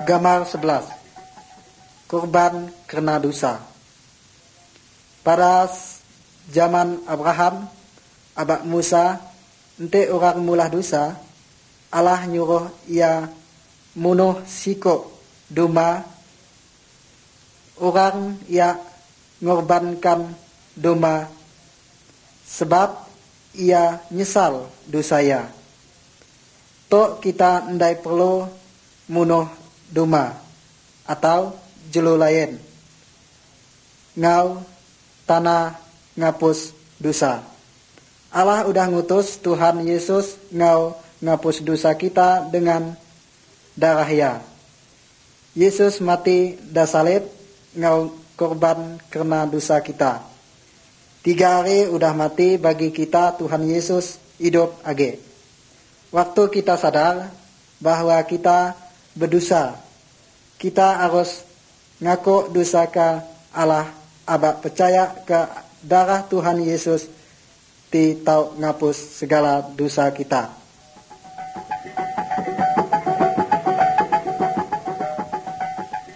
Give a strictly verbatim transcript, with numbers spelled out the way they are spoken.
Gambar sebelas. Korban karena dosa. Pada zaman Abraham, abak Musa, ente orang mulah dosa, Allah nyuruh ia munuh sikok domba, orang ia ngorbankan domba sebab ia nyesal dosanya. Tok kita ndai perlu munuh domba atau jelo lain. Ngau tanah ngapus dosa. Allah udah ngutus Tuhan Yesus ngau ngapus dosa kita dengan darahnya. Yesus mati dah salib ngau korban karena dosa kita. Tiga hari udah mati bagi kita, Tuhan Yesus hidup age. Waktu kita sadar bahwa kita berdosa, kita harus ngaku dosa ke Allah, abak percaya ke darah Tuhan Yesus di tau ngapus segala dosa kita.